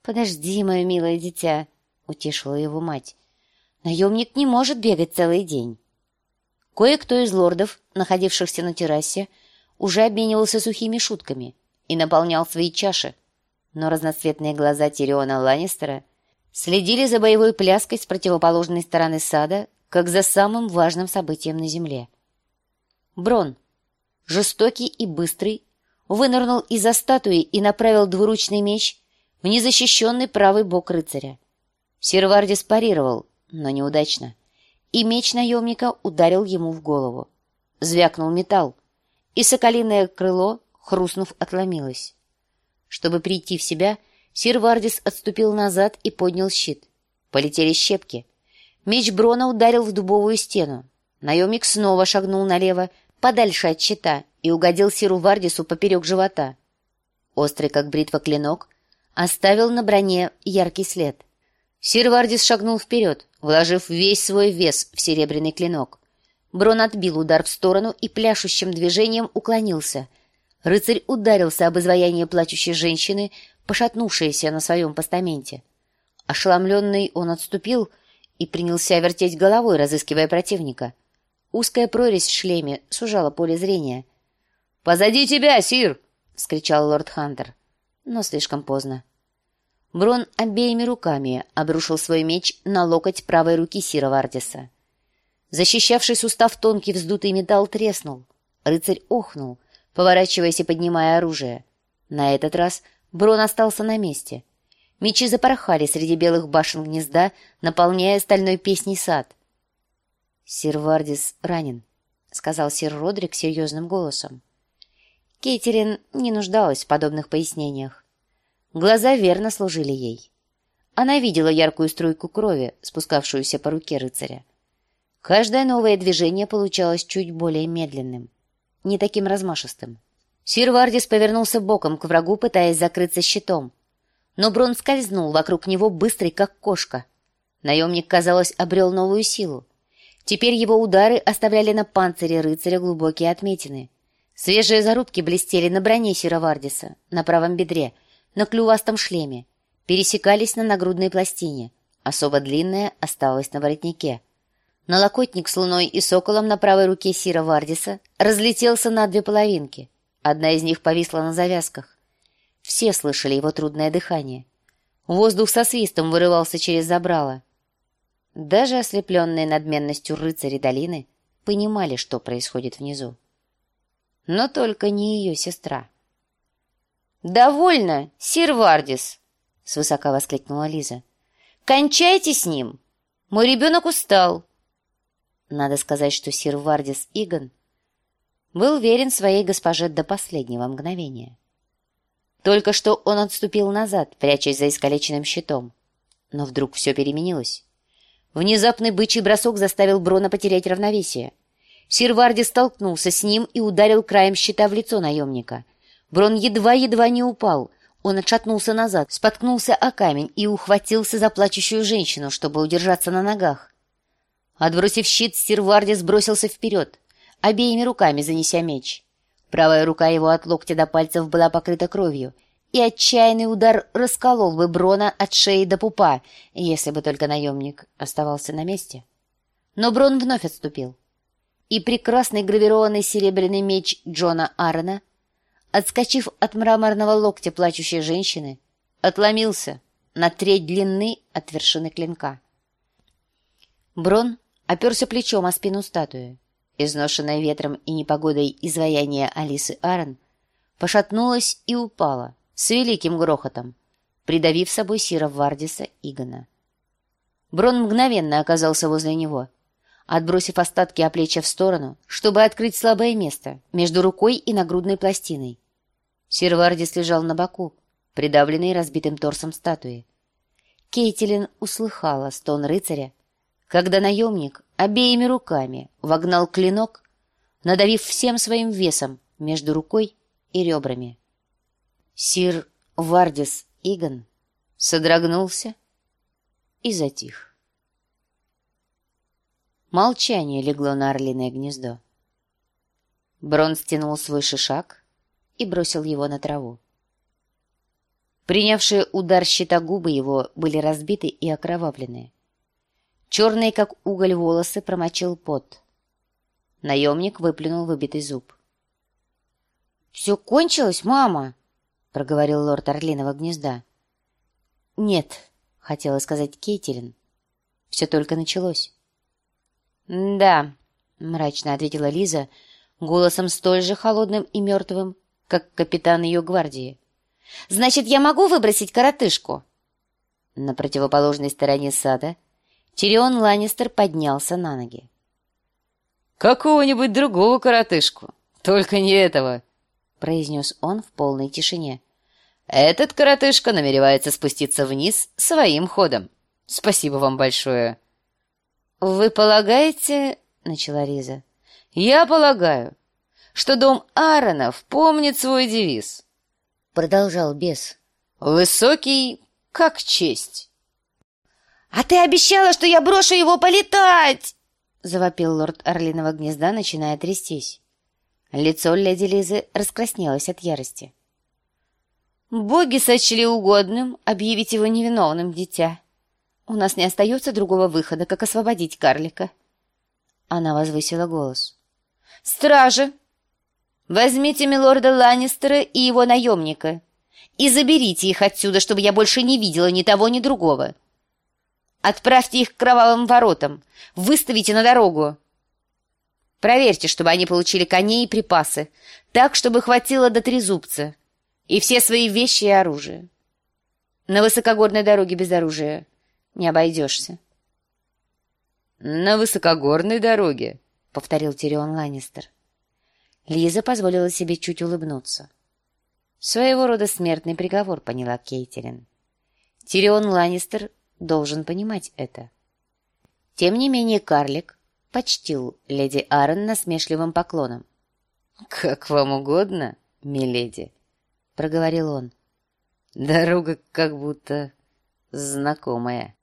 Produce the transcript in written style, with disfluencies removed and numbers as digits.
«Подожди, мое милое дитя», — утешила его мать. «Наемник не может бегать целый день». Кое-кто из лордов, находившихся на террасе, уже обменивался сухими шутками и наполнял свои чаши, но разноцветные глаза Тириона Ланнистера следили за боевой пляской с противоположной стороны сада, как за самым важным событием на земле. Брон, жестокий и быстрый, вынырнул из-за статуи и направил двуручный меч в незащищенный правый бок рыцаря. Сир Вардис парировал, но неудачно, и меч наемника ударил ему в голову. Звякнул металл, и соколиное крыло, хрустнув, отломилось. Чтобы прийти в себя, сир Вардис отступил назад и поднял щит. Полетели щепки. Меч Брона ударил в дубовую стену. Наемник снова шагнул налево, подальше от щита, и угодил сиру Вардису поперек живота. Острый, как бритва, клинок оставил на броне яркий след. Сир Вардис шагнул вперед, вложив весь свой вес в серебряный клинок. Брон отбил удар в сторону и пляшущим движением уклонился. Рыцарь ударился об изваяние плачущей женщины, пошатнувшейся на своем постаменте. Ошеломленный он отступил и принялся вертеть головой, разыскивая противника. Узкая прорезь в шлеме сужала поле зрения. «Позади тебя, сир!» — вскричал лорд Хантер. Но слишком поздно. Брон обеими руками обрушил свой меч на локоть правой руки сира Вардиса. Защищавший сустав тонкий вздутый металл треснул. Рыцарь охнул, поворачиваясь и поднимая оружие. На этот раз Брон остался на месте. Мечи запорхали среди белых башен гнезда, наполняя стальной песней сад. «Сир Вардис ранен», — сказал сир Родрик серьезным голосом. Кейтилин не нуждалась в подобных пояснениях. Глаза верно служили ей. Она видела яркую струйку крови, спускавшуюся по руке рыцаря. Каждое новое движение получалось чуть более медленным, не таким размашистым. Сир Вардис повернулся боком к врагу, пытаясь закрыться щитом. Но Брон скользнул вокруг него, быстрый, как кошка. Наемник, казалось, обрел новую силу. Теперь его удары оставляли на панцире рыцаря глубокие отметины. Свежие зарубки блестели на броне сира Вардиса, на правом бедре, на клювастом шлеме, пересекались на нагрудной пластине, особо длинная осталась на воротнике. Налокотник с луной и соколом на правой руке сира Вардиса разлетелся на две половинки. Одна из них повисла на завязках. Все слышали его трудное дыхание. Воздух со свистом вырывался через забрало. Даже ослепленные надменностью рыцари долины понимали, что происходит внизу. Но только не ее сестра. «Довольно, сир Вардис!» — свысока воскликнула Лиза. «Кончайте с ним! Мой ребенок устал!» Надо сказать, что сир Вардис Иган был верен своей госпоже до последнего мгновения. Только что он отступил назад, прячась за искалеченным щитом. Но вдруг все переменилось. Внезапный бычий бросок заставил Брона потерять равновесие. Сир Вардис столкнулся с ним и ударил краем щита в лицо наемника. Брон едва-едва не упал. Он отшатнулся назад, споткнулся о камень и ухватился за плачущую женщину, чтобы удержаться на ногах. Отбросив щит, сир Вардис бросился вперед, обеими руками занеся меч. Правая рука его от локтя до пальцев была покрыта кровью, и отчаянный удар расколол бы Брона от шеи до пупа, если бы только наемник оставался на месте. Но Брон вновь отступил. И прекрасный гравированный серебряный меч Джона Аарона, отскочив от мраморного локтя плачущей женщины, отломился на треть длины от вершины клинка. Брон оперся плечом о спину статуи. Изношенное ветром и непогодой изваяние Алисы Аарон пошатнулось и упало с великим грохотом, придавив собой сира Вардиса Игана. Брон мгновенно оказался возле него, отбросив остатки оплечья в сторону, чтобы открыть слабое место между рукой и нагрудной пластиной. Сир Вардис лежал на боку, придавленный разбитым торсом статуи. Кейтилин услыхала стон рыцаря, когда наемник обеими руками вогнал клинок, надавив всем своим весом между рукой и ребрами. Сир Вардис Иган содрогнулся и затих. Молчание легло на орлиное гнездо. Брон стянул свой шишак и бросил его на траву. Принявшие удар щита губы его были разбиты и окровавлены. Черные, как уголь, волосы промочил пот. Наемник выплюнул выбитый зуб. «Все кончилось, мама?» — проговорил лорд Орлиного гнезда. «Нет», — хотела сказать Кейтилин. «Все только началось». «Да», — мрачно ответила Лиза, голосом столь же холодным и мертвым, как капитан ее гвардии. «Значит, я могу выбросить коротышку?» На противоположной стороне сада Тирион Ланнистер поднялся на ноги. «Какого-нибудь другого коротышку, только не этого», — произнес он в полной тишине. «Этот коротышка намеревается спуститься вниз своим ходом. Спасибо вам большое». «Вы полагаете...» — начала Лиза. «Я полагаю, что дом Ааронов помнит свой девиз», — продолжал бес. «Высокий, как честь». «А ты обещала, что я брошу его полетать!» — завопил лорд Орлиного гнезда, начиная трястись. Лицо леди Лизы раскраснелось от ярости. «Боги сочли угодным объявить его невиновным, дитя. У нас не остается другого выхода, как освободить карлика». Она возвысила голос. «Стражи! Возьмите милорда Ланнистера и его наемника и заберите их отсюда, чтобы я больше не видела ни того, ни другого. Отправьте их к кровавым воротам, выставите на дорогу. Проверьте, чтобы они получили коней и припасы, так, чтобы хватило до трезубца, и все свои вещи и оружие. На высокогорной дороге без оружия не обойдешься». «На высокогорной дороге», — повторил Тирион Ланнистер. Лиза позволила себе чуть улыбнуться. Своего рода смертный приговор, поняла Кейтилин. Тирион Ланнистер должен понимать это. Тем не менее карлик почтил леди Аррен насмешливым поклоном. «Как вам угодно, миледи», — проговорил он. «Дорога как будто знакомая».